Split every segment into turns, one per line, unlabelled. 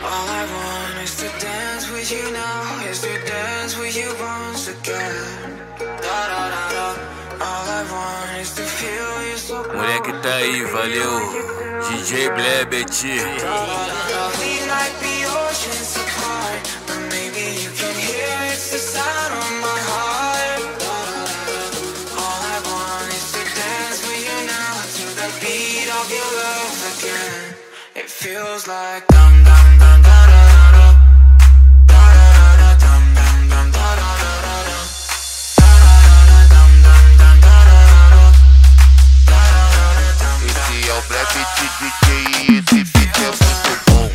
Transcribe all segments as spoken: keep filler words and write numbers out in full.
All I want is to dance with you now, is to dance with you once again. Da, da, da, da. All I want is to feel you so close.
Moleque tá aí, valeu. D J Blebet.
We like the oceans apart, but maybe you can hear it's the sound of my heart. All I want is to dance with you now, to the beat of your love again. It feels like dum dum dum da da da da da da da dum dum dum da da da da da da dum dum dum da da da da.
Esse é o Blebet D J e esse beat é muito bom.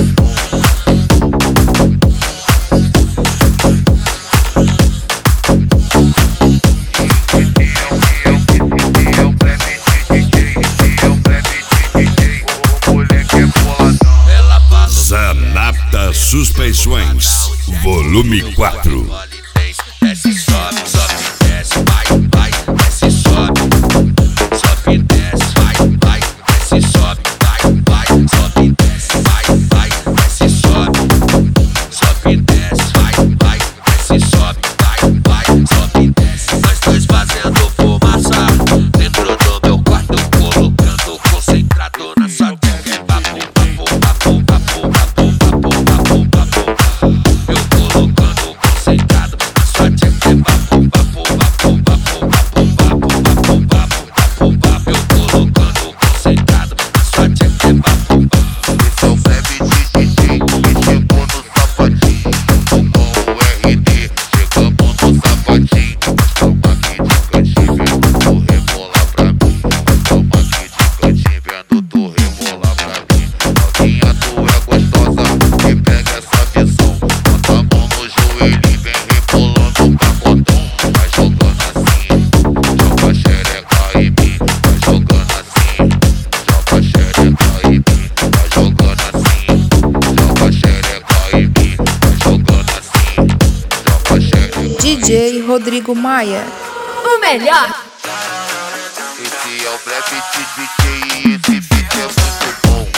Zanata Suspensões, volume quatro.
Desce, sobe, sobe, desce, vai, vai, desce, sobe, sobe, desce, vai, vai, desce, sobe, vai, vai, sobe, desce, vai, vai, desce, sobe, sobe, desce, vai, vai, desce, sobe, vai, vai, sobe, desce. Nós dois fazendo fumaça dentro do meu quarto, colocando concentrado na sua tcheca. Papo, papo, papo, papo, papo, papo, papo, papo. Eu colocando concentrado na sua tcheca. Papo, papo, papo, papo, papo, papo, papo, papo, papo, papo. Eu colocando concentrado na sua tcheca. Papo, papo.
Esse é o Blebet D J que chegou no sapatinho. Com o R D chegamos no sapatinho. Calma aqui de cantinho vendo tu rebolar pra mim. Calma aqui de cantinho vendo tu rebolar pra mim. Novinha, tu é gostosa e pega essa visão. Bota a mão no joelho e vem rebolando o pacotão. Vai jogando assim, joga a xereca em mim. Vai jogando assim, joga a xereca em mim. Vai jogando assim, joga a xereca em mim. Vai jogando assim, joga a xereca.
D J Rodrigo Maia.
O melhor.
Esse é o Blebet D J e esse beat é muito bom.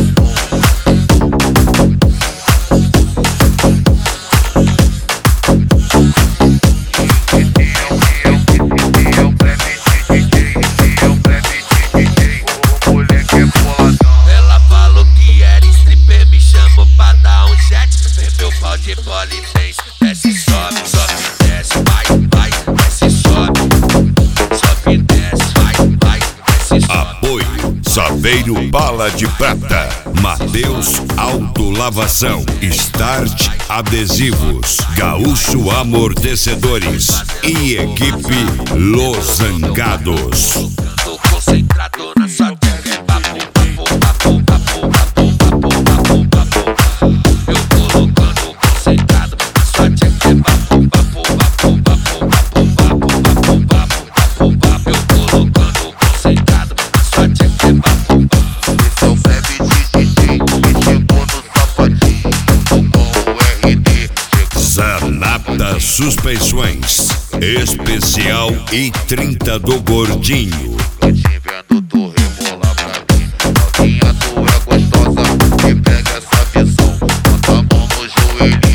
Ela falou que era stripper, me chamou pra dar um jet. Vê meu pau de polidense, desce, sobe, sobe, desce, vai, vai, desce, sobe, sobe, desce, vai, vai, desce, sobe.
Apoio Saveiro Bala de Prata, Mateus Autolavação, Start Adesivos, Gaúcho Amortecedores e equipe Los Zangados.
Tô concentrado na sua tcheca. Papo, papo, papo, papo, papo, papo, papo, papo. Eu colocando concentrado na sua tcheca. Papo, papo, papo, papo, papo, papo, papo, papo, papo. Eu colocando concentrado na sua tcheca. Papo, papo.
Esse é o Blebet D J que chegou no sapatinho. Com o R D
Zanata Suspensões, especial I trinta do Gordinho.
cantinho vendo tu rebolar pra mim. Novinha, tu é gostosa e pega essa visão. Bota a mão no joelho